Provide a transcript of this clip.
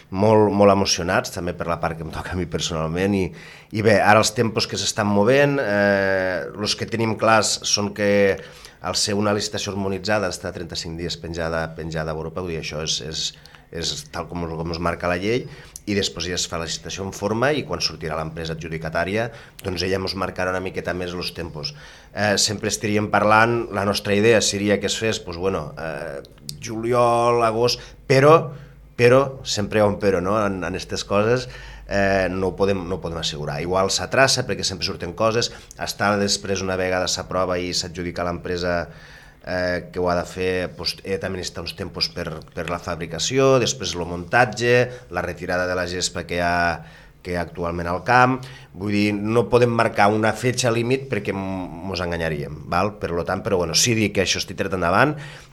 molt emocionats, també per la part que em toca a mi personalment, i bé, ara els tempos que s'estan movent, els que tenim clars són que al ser una licitació harmonitzada està 35 dies penjada a Europa, vull dir, això és tal com es marca la llei, i després ja es fa la licitació en forma i quan sortirà l'empresa adjudicatària doncs ella ens marcarà una miqueta més els tempos. Sempre estaríem parlant, la nostra idea seria que es fes juliol, agost, però sempre hi ha un però, no? En aquestes coses no ho podem assegurar. Igual s'atrassa perquè sempre surten coses, està després una vegada s'aprova i s'adjudica l'empresa que ho ha de fer, també necessita uns tempos per la fabricació, després el muntatge, la retirada de la gespa que hi ha actualment al camp. Vull dir, no podem marcar una fetge límit perquè ens enganyaríem, val? Per tant, però bueno, sí dir que això estic tret endavant,